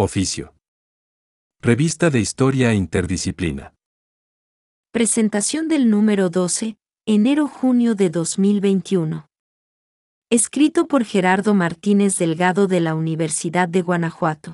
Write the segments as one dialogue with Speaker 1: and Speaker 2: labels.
Speaker 1: Oficio. Revista de Historia e Interdisciplina.
Speaker 2: Presentación del número 12, enero-junio de 2021. Escrito por Gerardo Martínez Delgado de la Universidad de Guanajuato.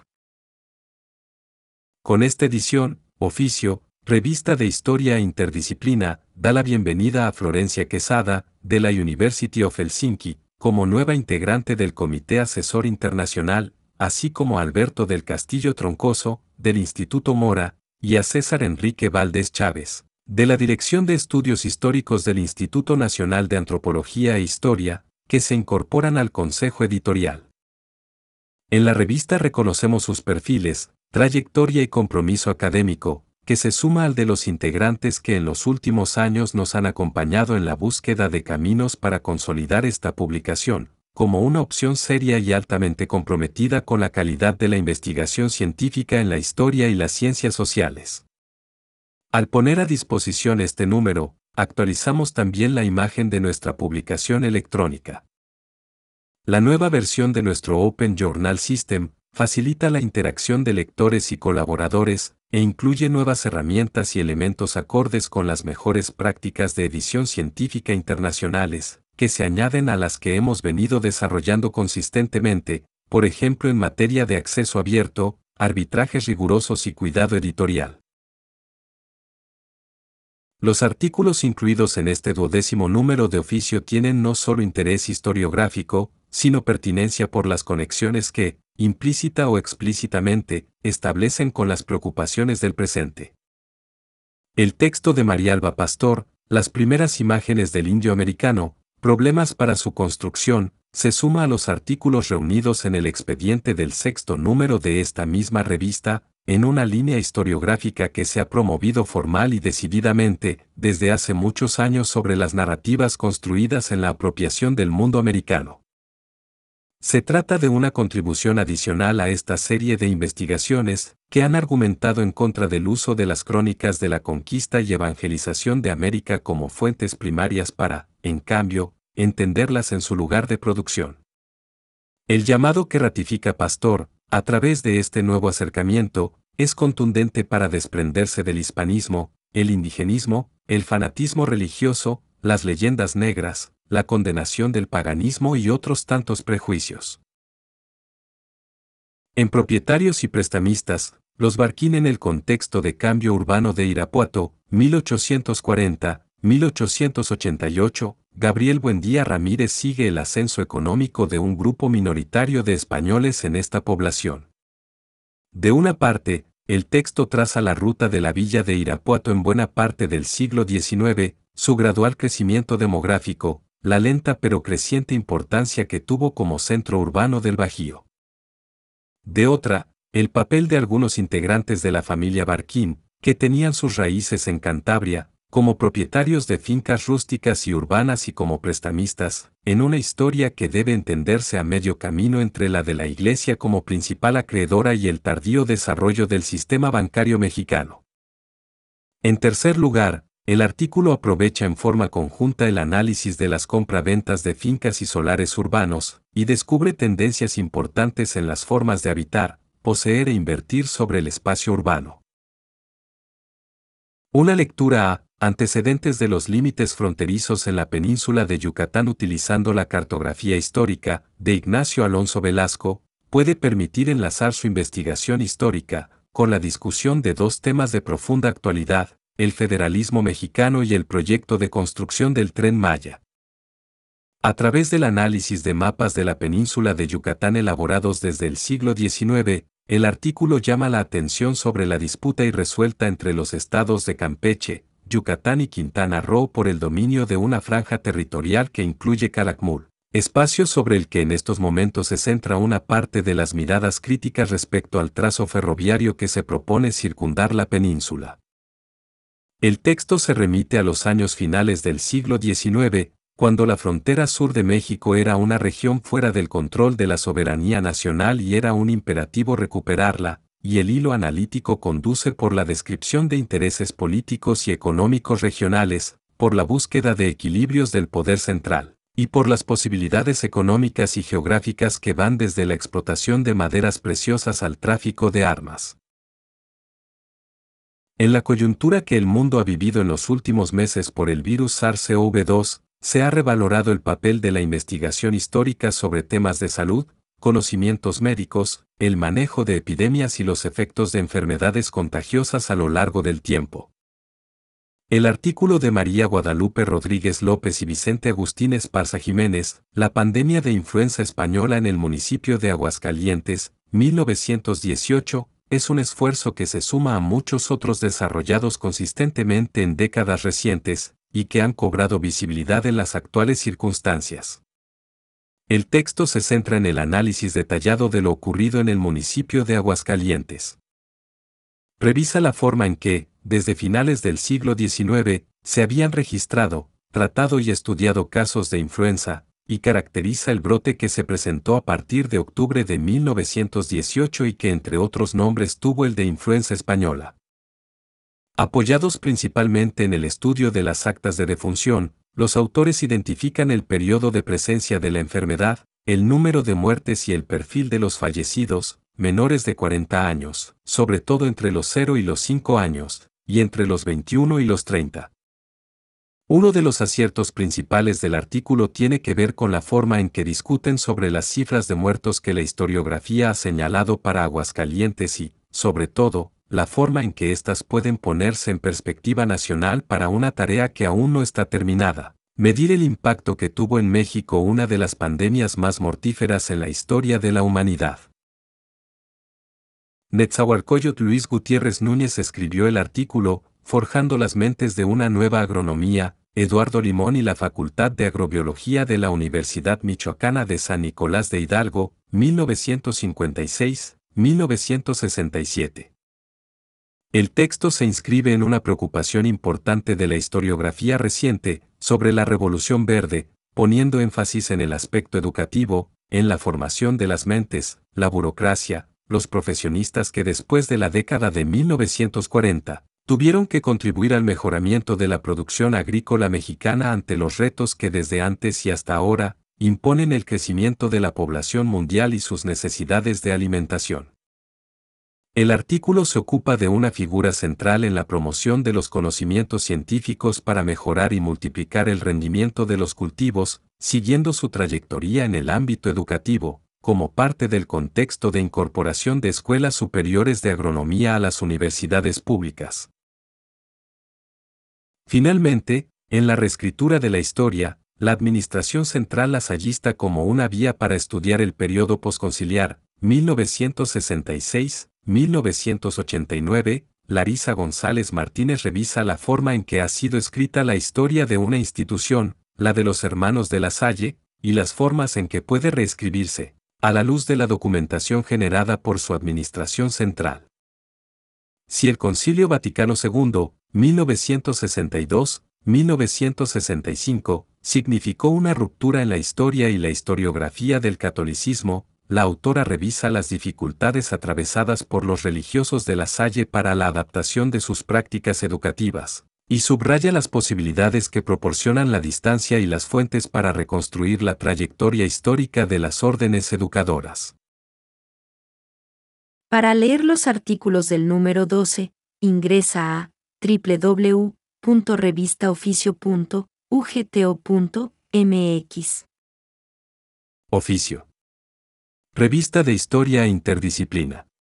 Speaker 1: Con esta edición, Oficio, Revista de Historia e Interdisciplina, da la bienvenida a Florencia Quesada, de la University of Helsinki, como nueva integrante del Comité Asesor Internacional, así como a Alberto del Castillo Troncoso, del Instituto Mora, y a César Enrique Valdés Chávez, de la Dirección de Estudios Históricos del Instituto Nacional de Antropología e Historia, que se incorporan al Consejo Editorial. En la revista reconocemos sus perfiles, trayectoria y compromiso académico, que se suma al de los integrantes que en los últimos años nos han acompañado en la búsqueda de caminos para consolidar esta publicación, como una opción seria y altamente comprometida con la calidad de la investigación científica en la historia y las ciencias sociales. Al poner a disposición este número, actualizamos también la imagen de nuestra publicación electrónica. La nueva versión de nuestro Open Journal System facilita la interacción de lectores y colaboradores, e incluye nuevas herramientas y elementos acordes con las mejores prácticas de edición científica internacionales, que se añaden a las que hemos venido desarrollando consistentemente, por ejemplo en materia de acceso abierto, arbitrajes rigurosos y cuidado editorial. Los artículos incluidos en este 12º número de Oficio tienen no solo interés historiográfico, sino pertinencia por las conexiones que, implícita o explícitamente, establecen con las preocupaciones del presente. El texto de Marialba Pastor, Las primeras imágenes del indio americano, problemas para su construcción, se suma a los artículos reunidos en el expediente del 6º número de esta misma revista, en una línea historiográfica que se ha promovido formal y decididamente, desde hace muchos años sobre las narrativas construidas en la apropiación del mundo americano. Se trata de una contribución adicional a esta serie de investigaciones que han argumentado en contra del uso de las crónicas de la conquista y evangelización de América como fuentes primarias para, en cambio, entenderlas en su lugar de producción. El llamado que ratifica Pastor, a través de este nuevo acercamiento, es contundente para desprenderse del hispanismo, el indigenismo, el fanatismo religioso, las leyendas negras, la condenación del paganismo y otros tantos prejuicios. En Propietarios y Prestamistas, los Barquín en el contexto de cambio urbano de Irapuato, 1840-1888, Gabriel Buendía Ramírez sigue el ascenso económico de un grupo minoritario de españoles en esta población. De una parte, el texto traza la ruta de la villa de Irapuato en buena parte del siglo XIX, su gradual crecimiento demográfico, la lenta pero creciente importancia que tuvo como centro urbano del Bajío. De otra, el papel de algunos integrantes de la familia Barquín, que tenían sus raíces en Cantabria, como propietarios de fincas rústicas y urbanas y como prestamistas, en una historia que debe entenderse a medio camino entre la de la Iglesia como principal acreedora y el tardío desarrollo del sistema bancario mexicano. En tercer lugar, el artículo aprovecha en forma conjunta el análisis de las compraventas de fincas y solares urbanos, y descubre tendencias importantes en las formas de habitar, poseer e invertir sobre el espacio urbano. Una lectura a Antecedentes de los límites fronterizos en la península de Yucatán utilizando la cartografía histórica, de Ignacio Alonso Velasco, puede permitir enlazar su investigación histórica con la discusión de dos temas de profunda actualidad, el federalismo mexicano y el proyecto de construcción del Tren Maya. A través del análisis de mapas de la península de Yucatán elaborados desde el siglo XIX, el artículo llama la atención sobre la disputa irresuelta entre los estados de Campeche, Yucatán y Quintana Roo por el dominio de una franja territorial que incluye Calakmul, espacio sobre el que en estos momentos se centra una parte de las miradas críticas respecto al trazo ferroviario que se propone circundar la península. El texto se remite a los años finales del siglo XIX, cuando la frontera sur de México era una región fuera del control de la soberanía nacional y era un imperativo recuperarla, y el hilo analítico conduce por la descripción de intereses políticos y económicos regionales, por la búsqueda de equilibrios del poder central, y por las posibilidades económicas y geográficas que van desde la explotación de maderas preciosas al tráfico de armas. En la coyuntura que el mundo ha vivido en los últimos meses por el virus SARS-CoV-2, se ha revalorado el papel de la investigación histórica sobre temas de salud, conocimientos médicos, el manejo de epidemias y los efectos de enfermedades contagiosas a lo largo del tiempo. El artículo de María Guadalupe Rodríguez López y Vicente Agustín Esparza Jiménez, La pandemia de influenza española en el municipio de Aguascalientes, 1918, es un esfuerzo que se suma a muchos otros desarrollados consistentemente en décadas recientes, y que han cobrado visibilidad en las actuales circunstancias. El texto se centra en el análisis detallado de lo ocurrido en el municipio de Aguascalientes. Revisa la forma en que, desde finales del siglo XIX, se habían registrado, tratado y estudiado casos de influenza, y caracteriza el brote que se presentó a partir de octubre de 1918 y que entre otros nombres tuvo el de influenza española. Apoyados principalmente en el estudio de las actas de defunción, los autores identifican el periodo de presencia de la enfermedad, el número de muertes y el perfil de los fallecidos, menores de 40 años, sobre todo entre los 0 y los 5 años, y entre los 21 y los 30. Uno de los aciertos principales del artículo tiene que ver con la forma en que discuten sobre las cifras de muertos que la historiografía ha señalado para Aguascalientes y, sobre todo, la forma en que éstas pueden ponerse en perspectiva nacional para una tarea que aún no está terminada: medir el impacto que tuvo en México una de las pandemias más mortíferas en la historia de la humanidad. Netzahualcóyotl Luis Gutiérrez Núñez escribió el artículo Forjando las mentes de una nueva agronomía, Eduardo Limón y la Facultad de Agrobiología de la Universidad Michoacana de San Nicolás de Hidalgo, 1956-1967. El texto se inscribe en una preocupación importante de la historiografía reciente sobre la Revolución Verde, poniendo énfasis en el aspecto educativo, en la formación de las mentes, la burocracia, los profesionistas que después de la década de 1940, tuvieron que contribuir al mejoramiento de la producción agrícola mexicana ante los retos que desde antes y hasta ahora imponen el crecimiento de la población mundial y sus necesidades de alimentación. El artículo se ocupa de una figura central en la promoción de los conocimientos científicos para mejorar y multiplicar el rendimiento de los cultivos, siguiendo su trayectoria en el ámbito educativo, como parte del contexto de incorporación de escuelas superiores de agronomía a las universidades públicas. Finalmente, en la reescritura de la historia, la Administración Central lasallista como una vía para estudiar el periodo posconciliar, 1966-1989, Larisa González Martínez revisa la forma en que ha sido escrita la historia de una institución, la de los Hermanos de la Salle, y las formas en que puede reescribirse, a la luz de la documentación generada por su Administración Central. Si el Concilio Vaticano II, 1962-1965, significó una ruptura en la historia y la historiografía del catolicismo, la autora revisa las dificultades atravesadas por los religiosos de La Salle para la adaptación de sus prácticas educativas, y subraya las posibilidades que proporcionan la distancia y las fuentes para reconstruir la trayectoria histórica de las órdenes educadoras.
Speaker 2: Para leer los artículos del número 12, ingresa a www.revistaoficio.ugto.mx.
Speaker 1: Oficio. Revista de Historia e Interdisciplina.